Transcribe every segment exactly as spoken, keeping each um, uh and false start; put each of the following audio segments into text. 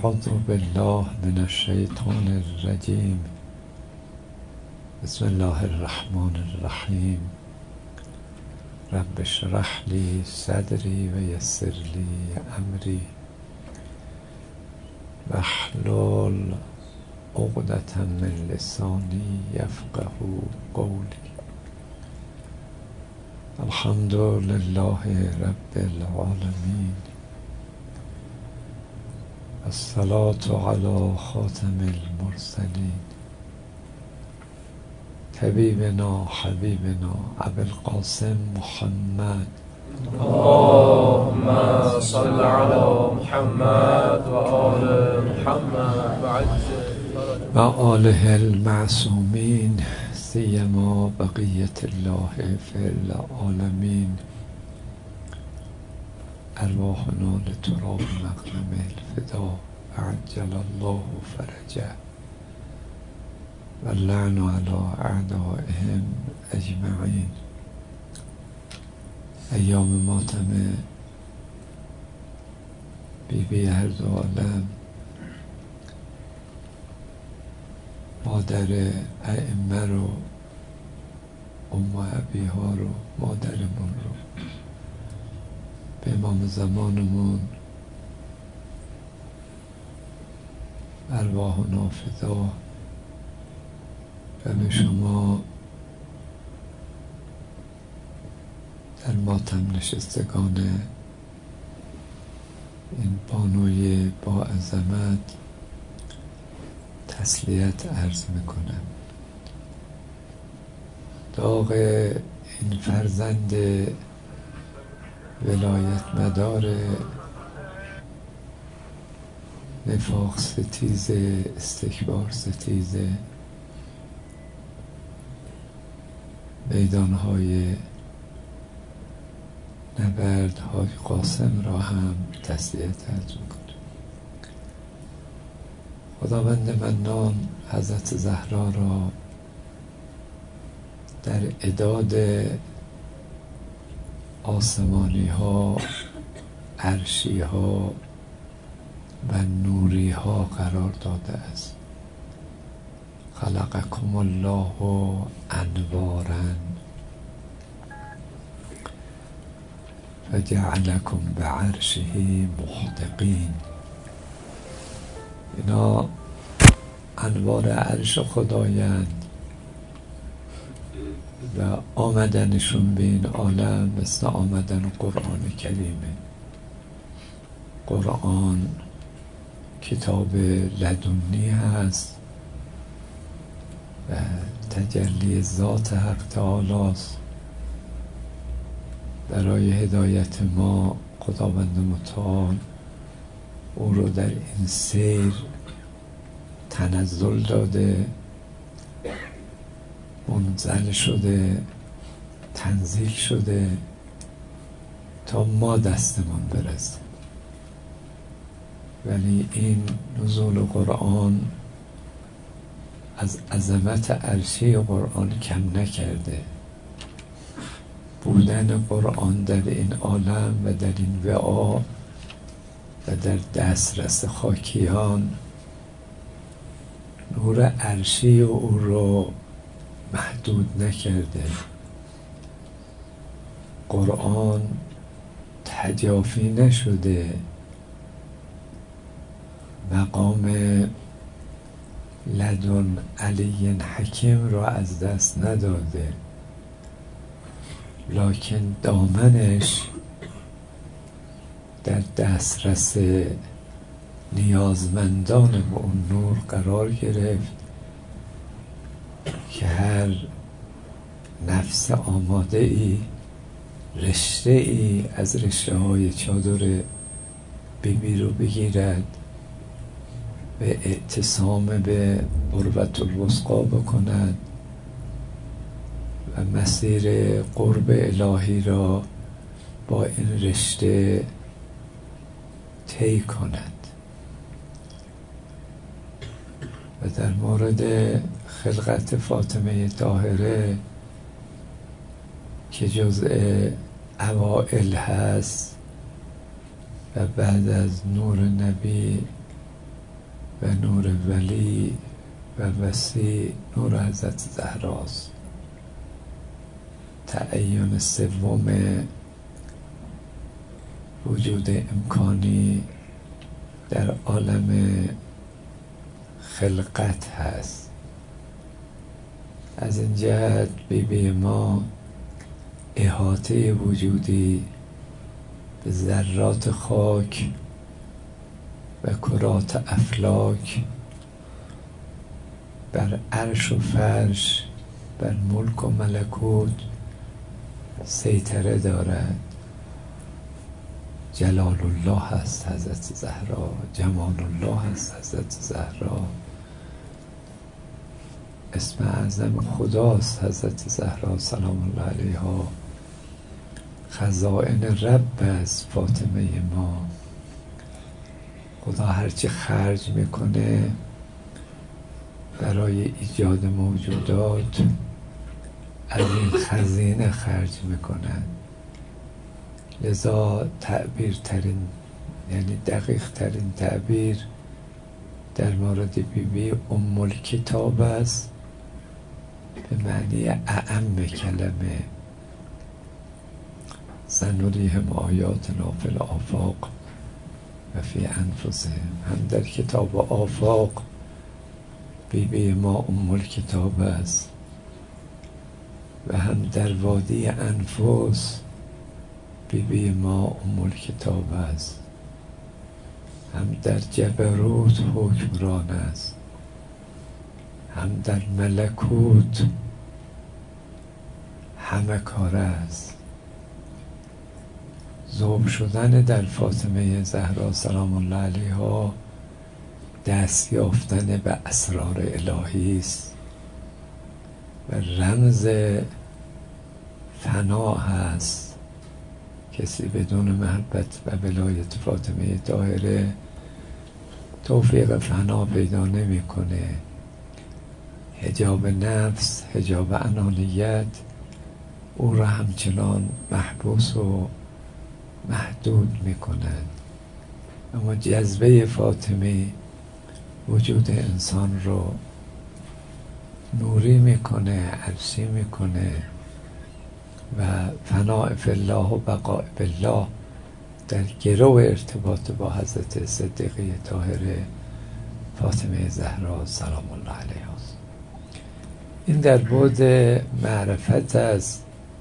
اعوذ بالله من الشیطان الرجیم. بسم الله الرحمن الرحیم. رب اشرح لی صدری و یسر لی امری واحلل عقدة من لسانی یفقهوا قولی. الحمد لله رب العالمین. الصلاة على خاتم المرسلین طبیبنا حبیبنا ابوالقاسم محمد. اللهم صل على محمد و آل محمد و آله المعصومین سیما بقیت الله فی العالمین. ارواحنا لتراب مقدم الفدا عجل الله فرجه و اللعن علی اعدائهم اجمعین. ایام ماتم بی بی هر دو عالم، مادر ائمه رو، ام ابیها رو، مادرمون رو، به امام زمانمون ارواحنا فدا و به شما در ماتم نشستگان این بانوی با عظمت تسلیت عرض میکنم. داغ این فرزند ولایت مدار نفاق ستیز، استکبار ستیز، میدانهای نبردهای قاسم را هم تسلیت عرض میکنم. خداوند منان حضرت زهرا را در اعداد آسمانی ها، عرشی ها و نوری ها قرار داده است. خلقکم الله انوارا و جعلکم بعرشه محتقین. اینا انوار عرش خدایند و آمدنشون به این عالم مثل آمدن قرآن کریمه. قرآن کتاب لدنی هست و تجلی ذات حق تعالی است. برای هدایت ما خداوند متعال او رو در این سیر تنزل داده، منزل شده، تنزیل شده تا ما دستمان برسه. ولی این نزول قرآن از عظمت عرشی قرآن کم نکرده. بودن قرآن در این عالم و در این وعا و در دسترس خاکیان نور عرشی او رو محدود نکرده. قرآن تجافی نشده، مقام لدن علی حکیم را از دست نداده، لکن دامنش در دسترس نیازمندان به اون نور قرار گرفت که هر نفس آماده ای رشته ای از رشته های چادر بیبی رو بگیرد، به اعتصام به قربت الوثقی بکند و مسیر قرب الهی را با این رشته طی کند. و در مورد خلقت فاطمه طاهره که جزء اوائل هست و بعد از نور نبی و نور ولی و وسیع نور حضرت زهراست. تعین سوم وجود امکانی در عالم خلقت هست. از این جهت بی بی ما احاطه وجودی به ذرات خاک و کرات افلاک، بر عرش و فرش، بر ملک و ملکوت سیطره دارد. جلال الله هست حضرت زهرا، جمال الله هست حضرت زهرا، اسم اعظم خداست حضرت زهرا سلام الله علیها. خزائن رب است فاطمه ما. خدا هرچی خرج میکنه برای ایجاد موجودات از این خزینه خرج میکنن. لذا تعبیر ترین، یعنی دقیق ترین تعبیر در مورد بی بی ام الکتاب است، به معنی اعم کلمه. سنریهم آیاتنا فی الآفاق و فی انفسهم. هم در کتاب آفاق بی بی ما ام الکتاب است و هم در وادی انفس بی بی ما ام الکتاب است. هم در جبروت حکمران است، هم در ملکوت همه کار است. ذوب شدن در فاطمه زهرا سلام الله علیها دست یافتن به اسرار الهی است و رمز فنا هست. کسی بدون محبت و ولایت فاطمه طاهره توفیق فنا پیدا نمیکنه. حجاب نفس، حجاب انانیت او را همچنان محبوس و محدود میکنند. اما جذبه فاطمه وجود انسان رو نوری میکنه، عرشی میکنه و فناء فی الله و بقاء بالله در گرو ارتباط با حضرت صدیقه طاهره فاطمه زهرا سلام الله علیها است. این در بعد معرفت از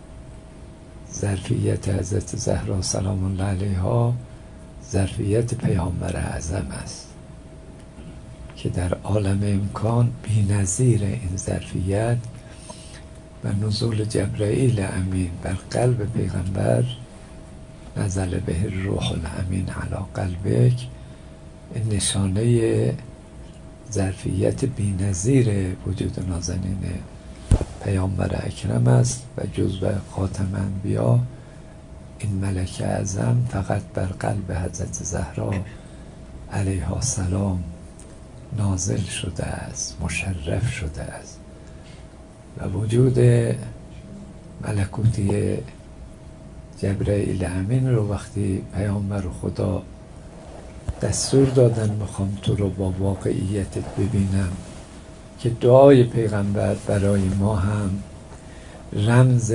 ظرفیت حضرت زهرا سلام الله علیها، ظرفیت پیامبر اعظم است که در عالم امکان بی‌نظیر این ظرفیت و نزول جبرائیل امین بر قلب پیغمبر، نزل به روح الامین علی قلبک، این نشانه ظرفیت بی‌نظیر وجود نازنین پیامبر اکرم است و جزو خاتم انبیا این ملک اعظم فقط بر قلب حضرت زهرا علیها السلام نازل شده است، مشرف شده است و وجود ملکوتی جبرائیل امین رو وقتی پیامبر خدا دستور دادن میخوام تو رو با واقعیتت ببینم، که دعای پیغمبر برای ما هم رمز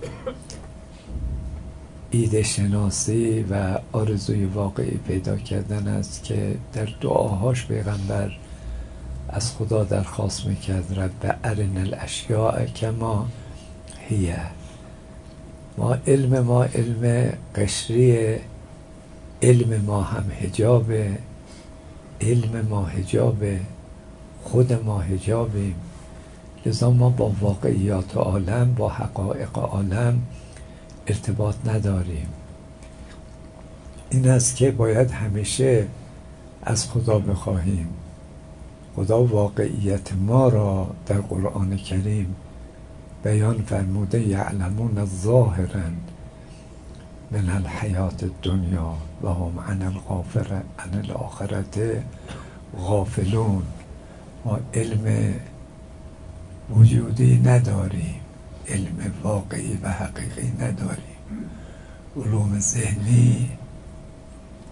ایده شناسی و آرزوی واقعی پیدا کردن است که در دعاهاش پیغمبر از خدا درخواست میکرد رب ارنا الاشیاء کما هی. ما علم ما علم قشری، علم ما هم حجاب، علم ما حجاب، خود ما حجابیم. لذا ما با واقعیات عالم، با حقایق عالم ارتباط نداریم. این است که باید همیشه از خدا بخواهیم. خدا واقعیت ما را در قرآن کریم بیان فرموده یعلمون ظاهرا من الحیات الدنیا و هم عن الغافر عن الاخرت غافلون. ما علم وجودی نداریم، علم واقعی و حقیقی نداریم. علوم ذهنی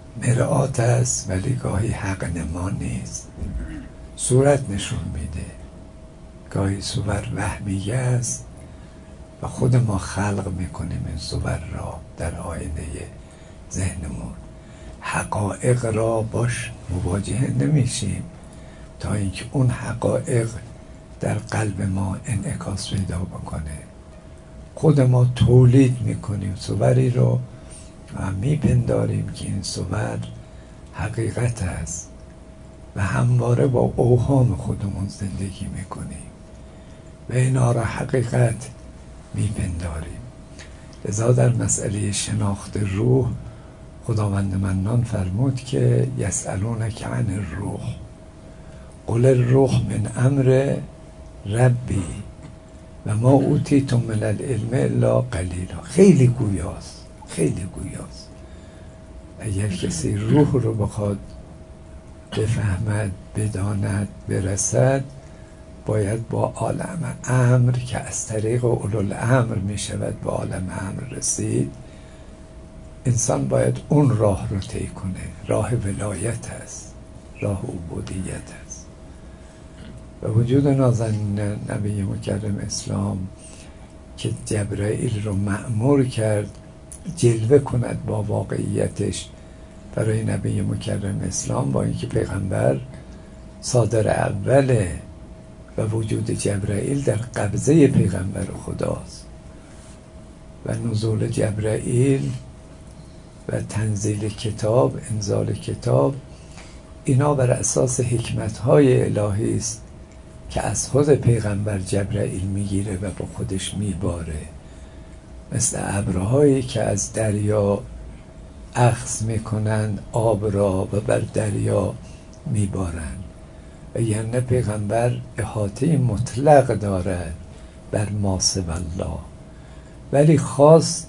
مرآت است ولی گاهی حق نما نیست، صورت نشون میده. گاهی صور وهمیه است و خود ما خلق میکنیم این صور را در آینه ذهنمون. حقایق را باش مواجه نمیشیم تا اینکه اون حقایق در قلب ما انعکاس پیدا بکنه. خود ما تولید میکنیم صوری رو و میپنداریم که این صور حقیقت است و همواره با اوهام خودمون زندگی میکنیم و اینا را حقیقت میپنداریم. لذا در مسئله شناخت روح خداوند منان فرمود که یسألونک عن الروح قل الروح من امر ربی و ما اوتیتم من العلم الا قلیلا. خیلی گویاست، خیلی گویاست. اگر کسی روح رو بخواد بفهمد، بداند، برسد، باید با عالم امر که از طریق اولوالامر می شود به عالم امر رسید. انسان باید اون راه رو طی کنه. راه ولایت است، راه عبودیت است. و وجود نازنین نبی مکرم اسلام که جبرائیل رو مأمور کرد جلوه کند با واقعیتش برای نبی مکرم اسلام، با اینکه پیغمبر صادر اوله و وجود جبرائیل در قبضه پیغمبر خداست و نزول جبرائیل و تنزیل کتاب، انزال کتاب، اینا بر اساس حکمت‌های الهی است که از خود پیغمبر جبرائیل میگیره و با خودش میباره، مثل ابرهایی که از دریا اخذ میکنن آب را و بر دریا میبارن. و یعنی پیغمبر احاطه مطلق دارد بر ما سوی الله، ولی خواست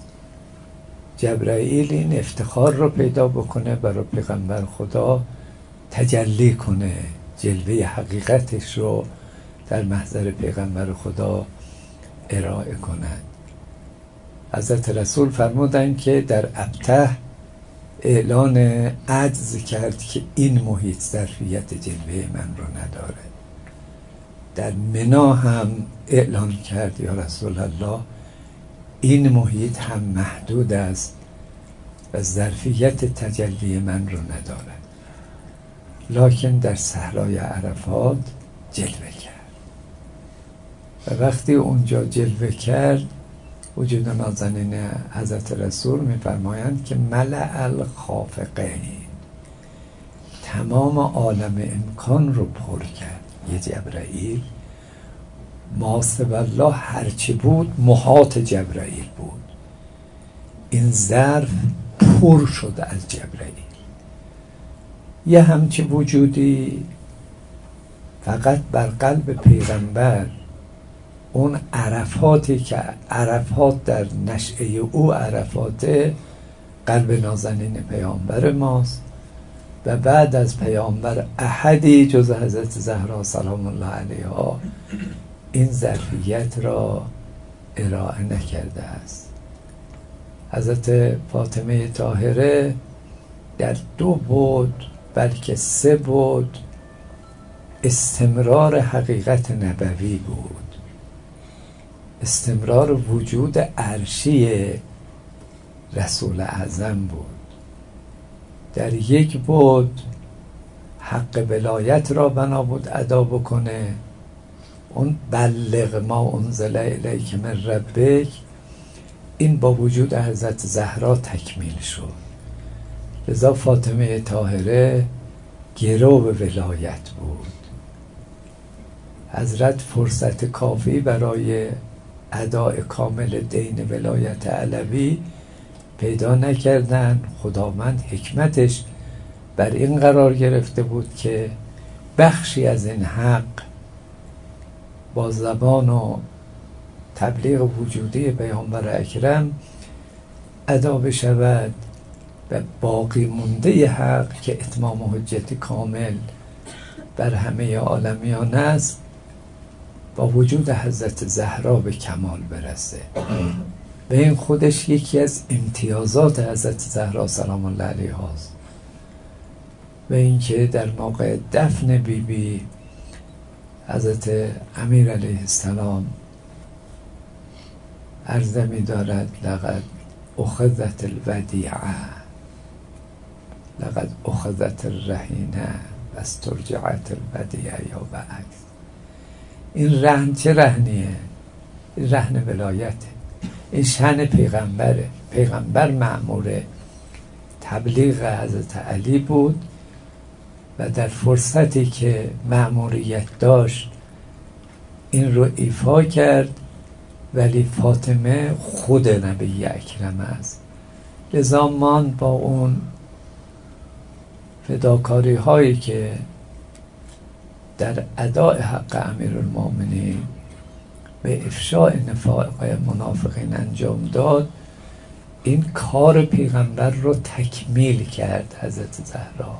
جبرائیل این افتخار رو پیدا بکنه برای پیغمبر خدا، تجلی کنه، جلوه حقیقتش رو در محضر پیغمبر خدا ارائه کند. حضرت رسول فرمودند که در ابته اعلان عجز کرد که این محیط ظرفیت جلوه من رو نداره. در منا هم اعلان کرد یا رسول الله این محیط هم محدود است و ظرفیت تجلی من رو نداره. لکن در صحرای عرفات جلوه کرد و وقتی اونجا جلوه کرد وجود نازنین حضرت رسول می‌فرمایند که ملأ الخافقین، تمام عالم امکان رو پر کرد. یه جبرائیل ما سوی الله هرچی بود محاط جبرائیل بود. این ظرف پر شد از جبرائیل. یه همچی وجودی فقط بر قلب پیغمبر، اون عرفاتی که عرفات در نشأه او عرفات قلب نازنین پیامبر ماست و بعد از پیامبر احدی جز حضرت زهرا سلام الله علیها این ظرفیت را ارائه نکرده است. حضرت فاطمه طاهره در دو بعد بلکه سه بعد استمرار حقیقت نبوی بود، استمرار وجود عرشی رسول اعظم بود. در یک بعد حق ولایت را بنا بود ادا بکنه، اون بلغ ما انزل الیک من ربک، این با وجود حضرت زهرا تکمیل شد. لذا فاطمه طاهره گرو به ولایت بود. حضرت فرصت کافی برای اداء کامل دین ولایت علوی پیدا نکردن. خداوند حکمتش بر این قرار گرفته بود که بخشی از این حق با زبان و تبلیغ وجودی پیامبر اکرم ادا بشود و باقی مونده حق که اتمام حجت کامل بر همه عالمیان است با وجود حضرت زهرا به کمال برسه. و این خودش یکی از امتیازات حضرت زهرا سلام الله علیها است و اینکه در موقع دفن بی بی حضرت امیر علیه السلام عرضه می دارد لقد اخذت الودیعه لقد اخذت الرهینه و استرجعت الودیعه یا بعکس. این رهن چه رهنیه؟ این رهن ولایته، این شأن پیغمبره. پیغمبر مأمور تبلیغ حضرت علی بود و در فرصتی که مأموریت داشت این رو ایفا کرد، ولی فاطمه خود نبی اکرم است. لذا من با اون فداکاری هایی که در اداء حق امیرالمومنین به افشاء نفاق منافقین انجام داد، این کار پیغمبر رو تکمیل کرد حضرت زهرا.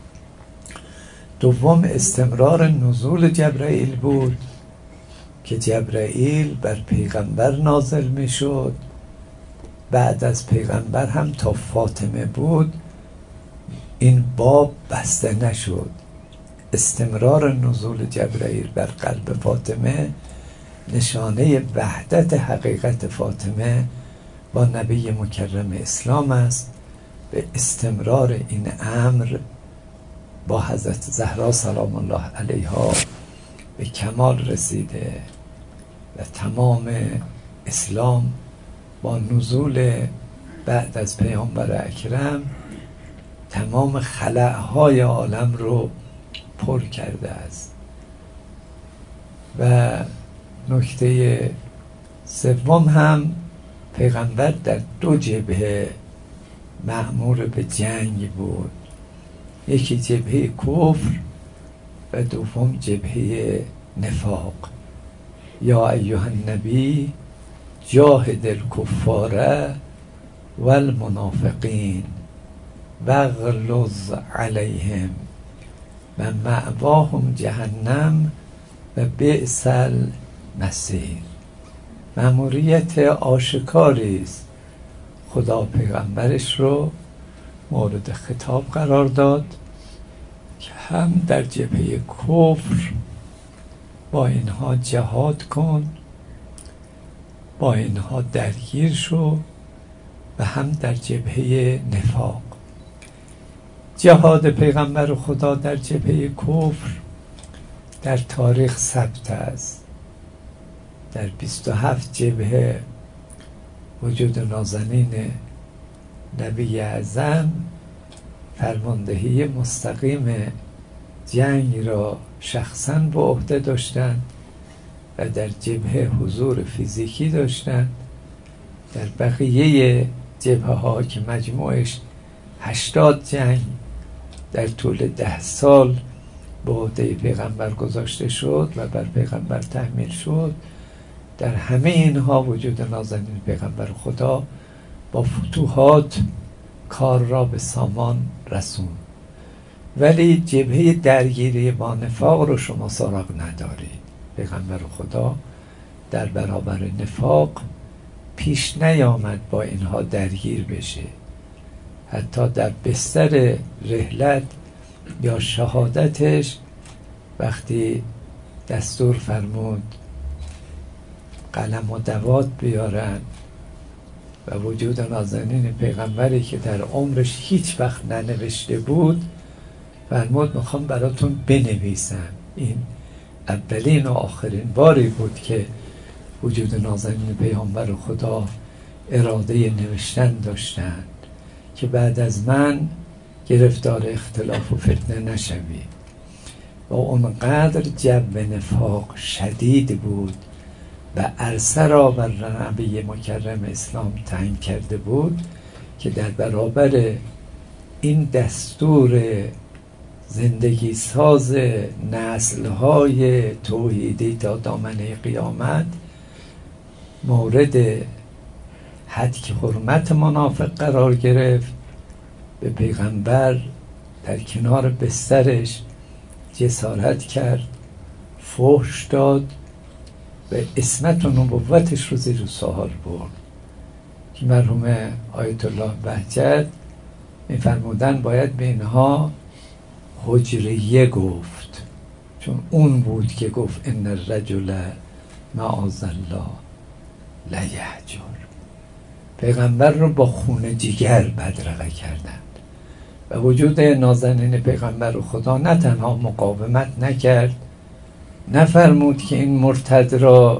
دوم استمرار نزول جبرائیل بود که جبرائیل بر پیغمبر نازل می شد، بعد از پیغمبر هم تا فاطمه بود این باب بسته نشد. استمرار نزول جبرائیل بر قلب فاطمه نشانه وحدت حقیقت فاطمه با نبی مکرم اسلام است. به استمرار این امر با حضرت زهرا سلام الله علیها به کمال رسیده و تمام اسلام با نزول بعد از پیامبر اکرم تمام خلاهای عالم رو پر کرده است. و نکته سوم هم پیغمبر در دو جبهه مأمور به جنگ بود، یکی جبهه کفر و دوم جبهه نفاق. یا ایها النبی جاهد الکفار والمنافقین واغلظ علیهم و مأواهم جهنم و بئس المصیر. مأموریت آشکاری است. خدا پیغمبرش رو مورد خطاب قرار داد که هم در جبهه کفر با اینها جهاد کن، با اینها درگیر شو، و هم در جبهه نفاق. جهاد پیغمبر خدا در جبهه کفر در تاریخ ثبت است. در بیست و هفت جبهه وجود نازنین نبی اعظم فرماندهی مستقیم جنگ را شخصاً به عهده داشتند و در جبهه حضور فیزیکی داشتند. در بقیه جبهه ها که مجموعش هشتاد جنگ در طول ده سال به عهده پیغمبر گذاشته شد و بر پیغمبر تحمیل شد، در همه اینها وجود نازنین پیغمبر خدا با فتوحات کار را به سامان رسون. ولی جبهه درگیری با نفاق رو شما سراغ ندارید. پیغمبر خدا در برابر نفاق پیش نیامد با اینها درگیر بشه. حتی در بستر رحلت یا شهادتش وقتی دستور فرمود قلم و دوات بیارن و وجود نازنین پیغمبری که در عمرش هیچ وقت ننوشته بود فرمود میخوام براتون بنویسم. این اولین و آخرین باری بود که وجود نازنین پیغمبر خدا اراده نوشتن داشتند که بعد از من گرفتار اختلاف و فتنه نشوی. و اونقدر جو نفاق شدید بود و عرصه را بر نبی مکرم اسلام تنگ کرده بود که در برابر این دستور زندگی ساز نسل‌های توحیدی تا دامنه قیامت مورد حد حرمت منافق قرار گرفت، به پیغمبر در کنار بسترش جسارت کرد، فحش داد و عصمت و نبوتش رو زیر سوال برد. که مرحوم آیت الله بهجت می‌فرمودند باید به اینها حجریه گفت، چون اون بود که گفت ان الرجل معاذ الله لیهجر. پیغمبر رو با خون جگر بدرقه کردند و وجود نازنین پیغمبر خدا نه تنها مقاومت نکرد، نفرمود که این مرتد را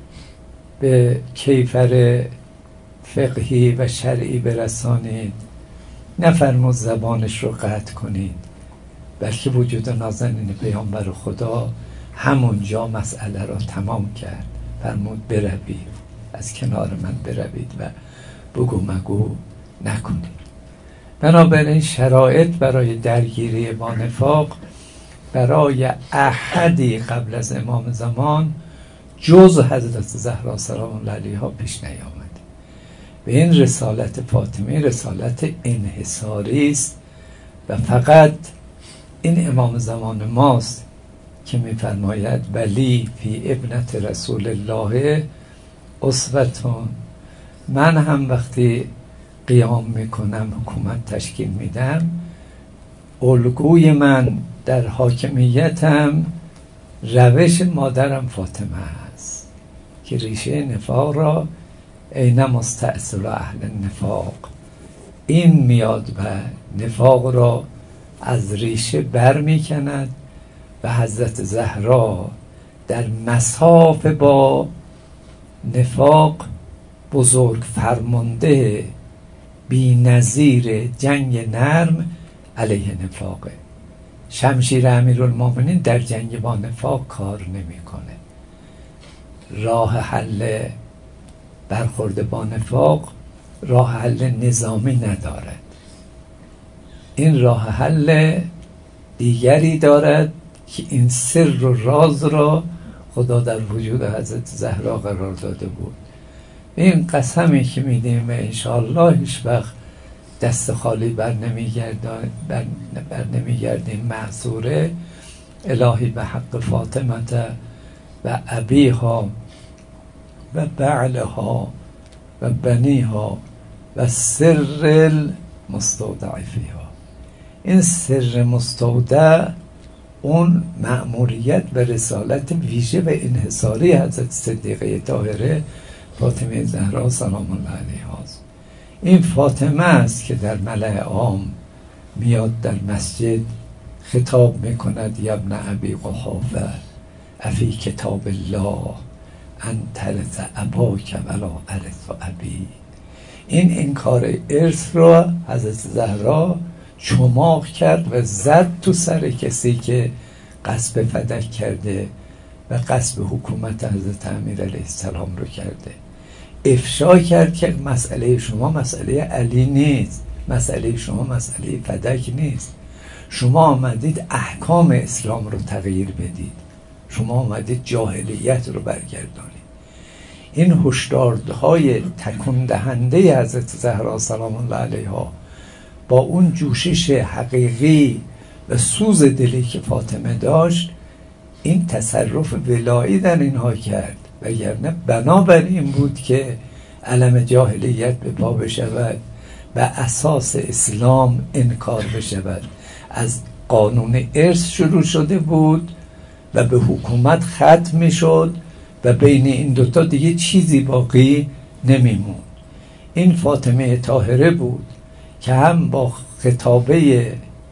به کیفر فقهی و شرعی برسانید، نفرمود زبانش رو قطع کنید، بلکه وجود نازنین پیامبر خدا همونجا مسئله را تمام کرد. فرمود بروید، از کنار من بروید و بگو مگو نکنید. بنابراین شرایط برای درگیری با نفاق برای احدی قبل از امام زمان جز حضرت زهرا سلام الله علیها پیش نیامد. و این رسالت فاطمه رسالت انحصاری است و فقط این امام زمان ماست که می‌فرماید ولی فی ابنت رسول الله اسوتون. من هم وقتی قیام میکنم، حکومت تشکیل میدم، الگوی من در حاکمیتم روش مادرم فاطمه است که ریشه نفاق را این مستأصل اهل نفاق، این میاد و نفاق را از ریشه بر میکند و حضرت زهرا در مصاف با نفاق بزرگ فرمانده بی نظیر جنگ نرم علیه نفاقه. شمشیر امیرالمومنین در جنگ با نفاق کار نمیکنه. راه حل برخورد با نفاق راه حل نظامی ندارد، این راه حل دیگری دارد که این سر و راز را خدا در وجود حضرت زهرا قرار داده بود. این قسمی که میدیم انشاءالله هیچ وقت دست خالی بر نمیگردیم بر, بر نمیگردیم معذوره. الهی به حق فاطمه و ابیها و بعلها و بنیها و سر المستودع فیها، این سر مستودع اون مأموریت و رسالت ویژه و انحصاری حضرت صدیقه طاهره فاطمه زهرا سلام الله علیها است. این فاطمه است که در ملأ عام میاد در مسجد خطاب میکند یا ابن ابی قحافه افی کتاب الله ان ترث اباک ولا ارث ابی. این انکار ارث را حضرت زهرا چماق کرد و زد تو سر کسی که غصب فدک کرده و غصب حکومت حضرت امیر علیه السلام رو کرده. افشا کرد که مسئله شما مسئله علی نیست، مسئله شما مسئله فدک نیست. شما آمدید احکام اسلام رو تغییر بدید، شما آمدید جاهلیت رو برگردانید. این هشدارهای تکون دهنده حضرت زهرا سلام الله علیها با اون جوشش حقیقی و سوز دلی که فاطمه داشت، این تصرف ولایی در اینها کرد، وگرنه بنابر این بود که علم جاهلیت به پا بشود و اساس اسلام انکار بشود. از قانون ارث شروع شده بود و به حکومت ختم می شد و بین این دوتا دیگه چیزی باقی نمیمون. این فاطمه طاهره بود که هم با خطابه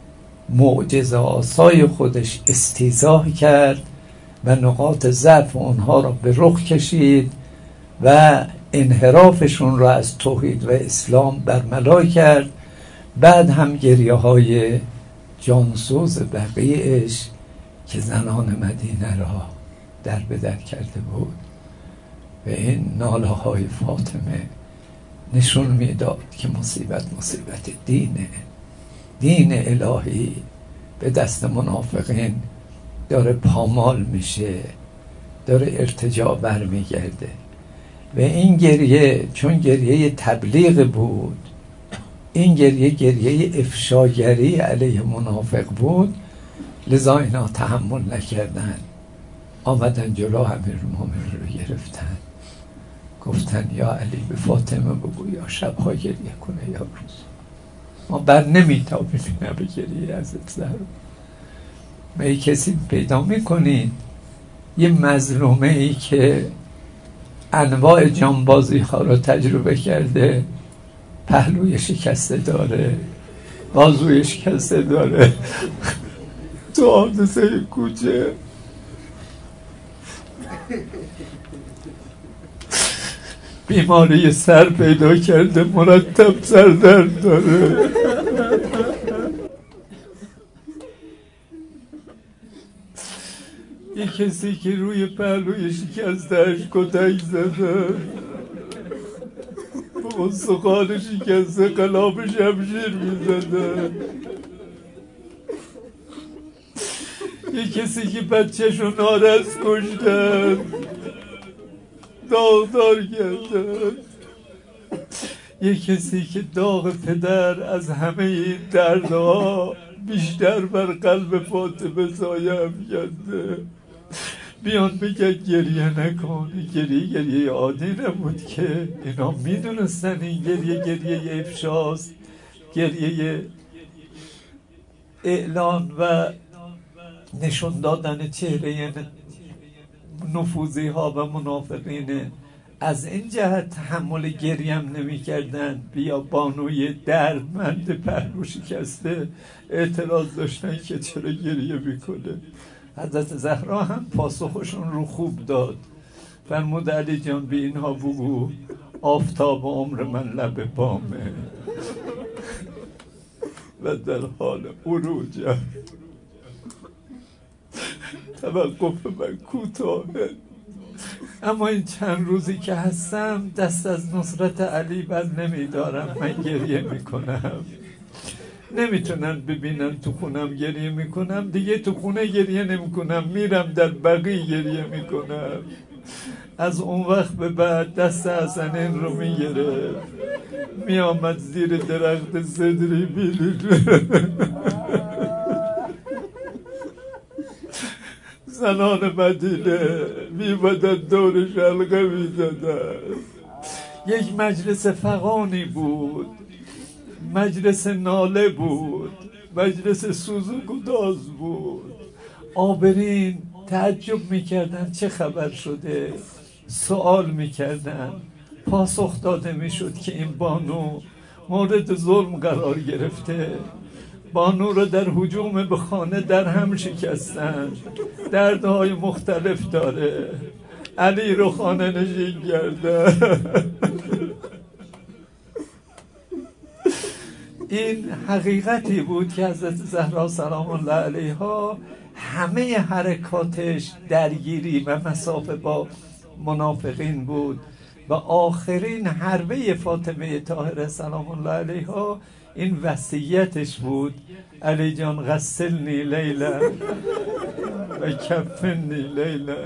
معجزه آسای خودش استیضاح کرد و نقاط ضعف اونها را به رخ کشید و انحرافشون را از توحید و اسلام برملا کرد. بعد هم گریه های جانسوز بقیهش که زنان مدینه را در بدر کرده بود و این ناله های فاطمه نشون میداد که مصیبت مصیبت دینه، دین الهی به دست منافقین داره پامال میشه، داره ارتجاع برمیگرده. و این گریه چون گریه تبلیغ بود، این گریه گریه افشاگری علیه منافق بود، لذا اینا تحمل نکردن، آمدن جلو امیرالمومنین رو گرفتن، گفتن یا علی به فاطمه بگو یا شبها گریه کنه یا روز، ما بر نمیتابیم اینا به گریه حضرت زهرا. به کسی پیدا میکنید یه مظلومه ای که انواع جانبازی ها رو تجربه کرده، پهلوی شکسته داره، بازوی شکسته داره، تو حادثه کوچه بیماری سر پیدا کرده، مرتب سردرد داره، یه کسی که روی پهلوی شکستهش کتک زده، استخوان شکسته قلاب شمشیر میزده، یه کسی که بچه‌شو نارس کشتن، داغدار کردن، یه کسی که داغ پدر از همه این دردها بیشتر بر قلب فاطمه سایه افکنده. بیان بگن گریه نکن، گریه گریه عادی نبود که، اینا میدونستن این گریه گریه افشاست، گریه اعلان و نشون دادن چهره نفوذی ها و منافقینه. از این جهت تحمل گریم نمی کردن. بیا بانوی دردمند پهلو شکسته اعتراض داشتن که چرا گریه میکنه. حضرت زهرا هم پاسخشون رو خوب داد، فرمود علی جان به اینها بگو آفتاب عمر من لب بامه و در حال عروجم، توقف من کوتاهه، اما این چند روزی که هستم دست از نصرت علی بر نمیدارم، من گریه میکنم. نمیتونن ببینن تو خونم گریه میکنم، دیگه تو خونه گریه نمیکنم، میرم در بقیه گریه میکنم. از اون وقت به بعد دست حسنین رو میگرفت، میامد زیر درخت صدری میلیده، زنان مدینه میمدن دورش حلقه میزدن. یک مجلس فغانی بود، مجلس ناله بود، مجلس سوز و گداز بود. آبرین تعجب میکردن چه خبر شده، سوال میکردن، پاسخ داده میشد که این بانو مورد ظلم قرار گرفته، بانو رو در هجوم به خانه در هم شکستن، دردهای مختلف داره، علی رو خانه نشین کرده. این حقیقتی بود که حضرت زهرا سلام الله علیها همه حرکاتش درگیری و مسافه با منافقین بود و آخرین حربه فاطمه طاهره سلام الله علیها این وصیتش بود: علی جان غسلنی لیلا و کفنی لیلا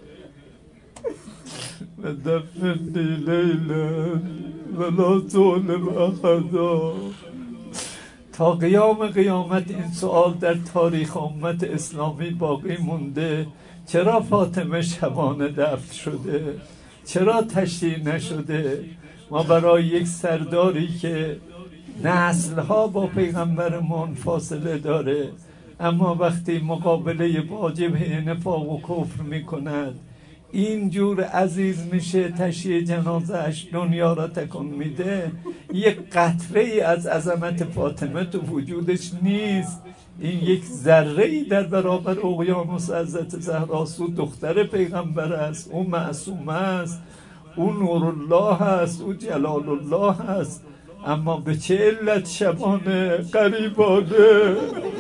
و دفنی لیلا و لا تظلم احدا. تا قیام قیامت این سوال در تاریخ امت اسلامی باقی مونده: چرا فاطمه شبانه دفن شده؟ چرا تشییع نشده؟ ما برای یک سرداری که نسلها با پیغمبرمون فاصله داره، اما وقتی مقابله واجبه نفاق و کفر میکند اینجور عزیز میشه، تشییع جنازهش دنیا را تکون میده، یک قطره ای از عظمت فاطمه تو وجودش نیست. این یک ذره ای در برابر اقیانوس حضرت زهراست. او دختر پیغمبر است، او معصومه است، او نورالله است، او جلال الله است، اما به چه علت شبانه قریبانه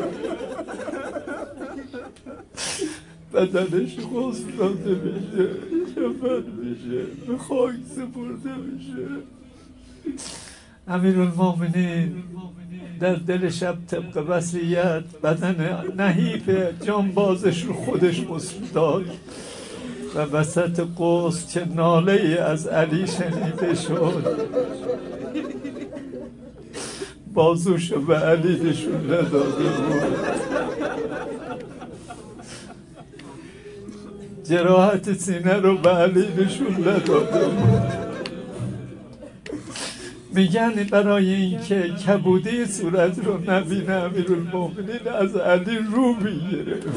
بدنش غسل داده میشه، کفن میشه، به خاک سپرده میشه. امیرالمومنین در دل شب طبق وصیت بدن نحیف جانبازش رو خودش غسل داد و وسط غسل چه ناله ای از علی شنیده شد. بازوشو به علی نشون نداده بود، جراحت سینه رو به علی نشون نداده بود. میگن برای اینکه کبودی صورت رو نبینه امیرالمومنین از علی رو میگرفت.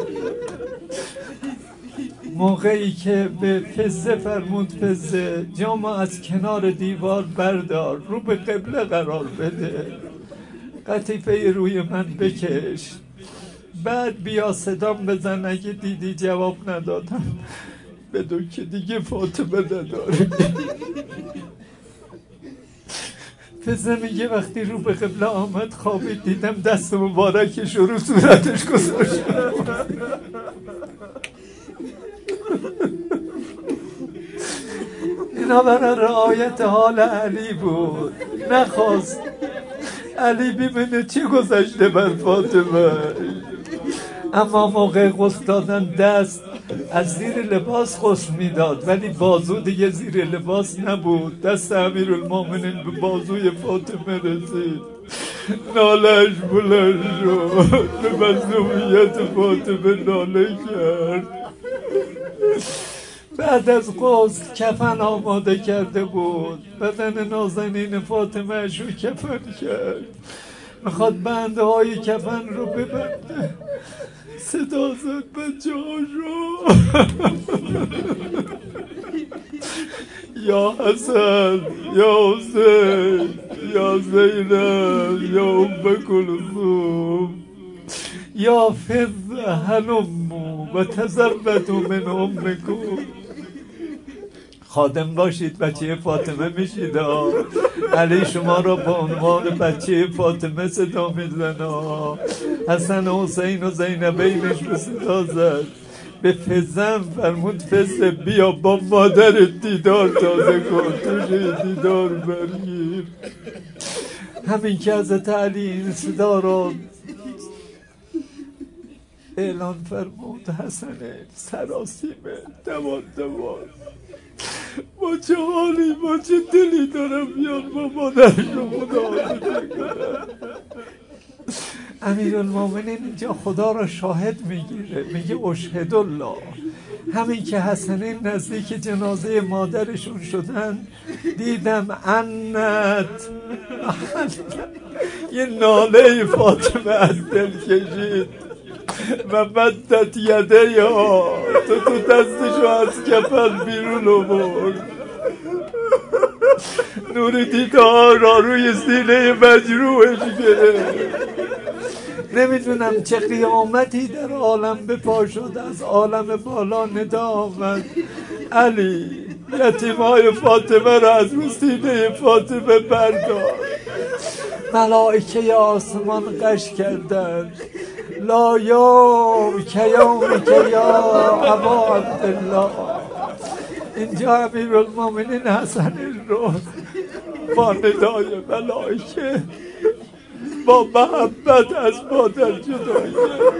موقعی که به فزه فرمود فزه جامو از کنار دیوار بردار، رو به قبله قرار بده، قطیفه روی من بکش، بعد بیا صدام بزن اگه دیدی جواب ندادم بدون که دیگه فاطمه نداره. فزه میگه وقتی رو به قبله آمد خوابید، دیدم دست مبارکش رو صورتش گذاشت. اینا برای رعایت حال علی بود، نخواست علی ببینه چی گذشته بر فاطمه. اما موقع غسل دادن دست از زیر لباس غسل میداد، ولی بازو دیگه زیر لباس نبود. دست امیرالمومنین به بازوی فاطمه رسید، نالش بلند شد، به مظلومیت فاطمه ناله کرد. بعد از غسل کفن آماده کرده بود، بدن نازنین فاطمه شو کفن کرد، میخواد بنده های کفن رو ببنده، صدا زد بچه هاشو یا حسن یا حسین یا زینب یا ام کلثوم یا فض هلمو و تزودوا من امکم. خادم باشید بچه فاطمه میشید. علی شما را با عنوان بچه فاطمه صدا میزنه. حسن و حسین و زینبینش رو صدا زد. به فزم فرمود فز بیا با مادر دیدار تازه کن، توش دیدار برگیر. همین که حضرت علی این صدا را اعلان فرمود، حسنه سراسیمه دوان دوان با چه حالی با چه دلی دارم بیان با مادرش رو خدا کنم. امیرالمومنین اینجا خدا را شاهد میگیره، میگه اشهد الله. همین که حسنین نزدیک جنازه مادرشون شدن، دیدم انت یه ناله فاطمه از دل کشید و مدت یده یا تو تو دستشو از کفن بیرون آورد، نور دیدار را روی سینه مجروحش گرفت. نمیدونم چه قیامتی در عالم به پا شد، از عالم بالا ندا آمد علی یتیمای فاطمه را از رو سینه فاطمه بردار. ملائکه آسمان قش کردند، لا یوم کیوم که یا ابا عبدالله. اینجا امیرالمومنین حسن رو با ندای ملائکه با محبت از مادر جدایی.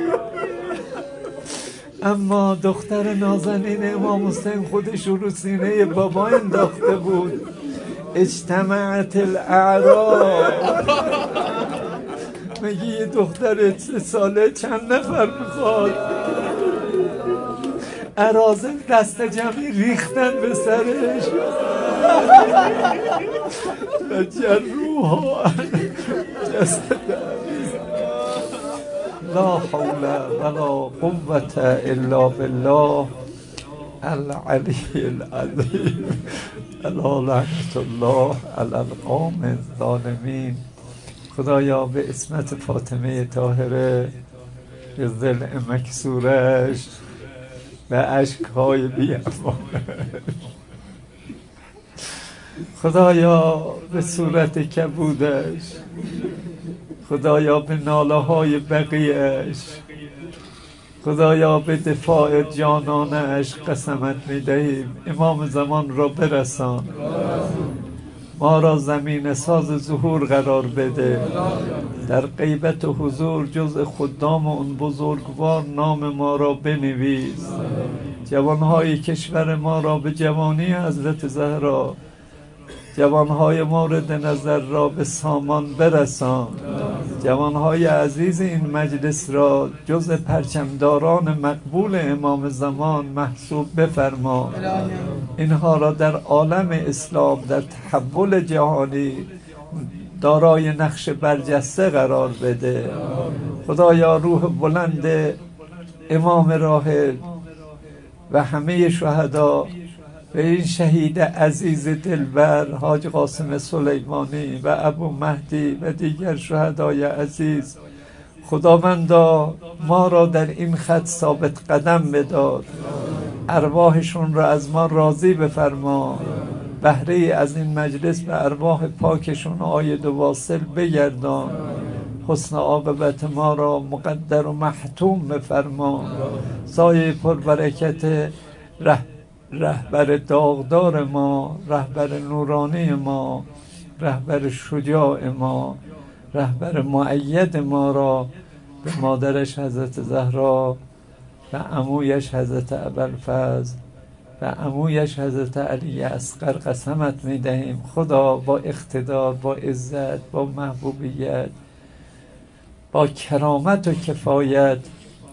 اما دختر نازنین امام حسین خودش رو سینه بابا انداخته بود. اجتماعت الاعراب. میگه یه دختر سه ساله چند نفر میخواد؟ اراذل دست جمعی ریختن به سرش و جروها جسد. لا حول ولا قوة الا بالله العلی العظیم. الا لعنت الله علی القوم الظالمین. خدایا به عصمت فاطمه طاهره، به ضلع مکسورش، به عشقهای بی‌امانش، خدایا به صورت کبودش، خدایا به ناله های بقیهش، خدایا به دفاع جانانش قسمت می‌دهیم. امام زمان را برسان، ما را زمین ساز ظهور قرار بده. در غیبت و حضور جزء خدام اون بزرگوار نام ما را بنویس. جوانهای کشور ما را به جوانی حضرت زهرا، جوانهای مورد نظر را به سامان برسان. جوانهای عزیز این مجلس را جز پرچمداران مقبول امام زمان محسوب بفرما. اینها را در عالم اسلام در تحول جهانی دارای نقش برجسته قرار بده. خدایا روح بلند امام راحل و همه شهدا و این شهید عزیز دلبر حاج قاسم سلیمانی و ابو مهدی و دیگر شهدای عزیز، خداوندا ما را در این خط ثابت قدم بدار. ارواحشون را از ما راضی بفرما. بهره از این مجلس به ارواح پاکشون عاید و واصل بگردان. حسن عاقبت ما را مقدر و محتوم بفرما. سایه پربرکت ره رهبر داغدار ما، رهبر نورانی ما، رهبر شجاع ما، رهبر مؤید ما را به مادرش حضرت زهرا و عمویش حضرت ابوالفضل و عمویش حضرت علی اصغر قسمت میدهیم. خدا با اقتدار، با عزت، با محبوبیت، با کرامت و کفایت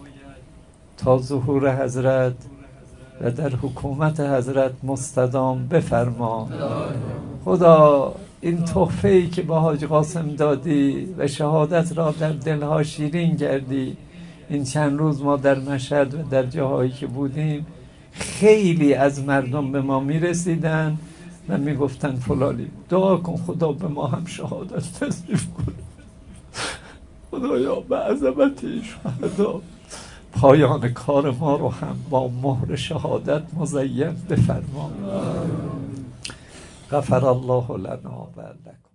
تا ظهور حضرت و در حکومت حضرت مستدام بفرما. خدا این تحفه‌ای که با حاج قاسم دادی و شهادت را در دلها شیرین کردی، این چند روز ما در مشهد و در جاهایی که بودیم خیلی از مردم به ما میرسیدن و میگفتن فلانی دعا کن خدا به ما هم شهادت نصیب کنه. خدایا به عظمت شهدا پایان کار ما رو هم با مهر شهادت مزین بفرما. غفر الله لنا و لکم.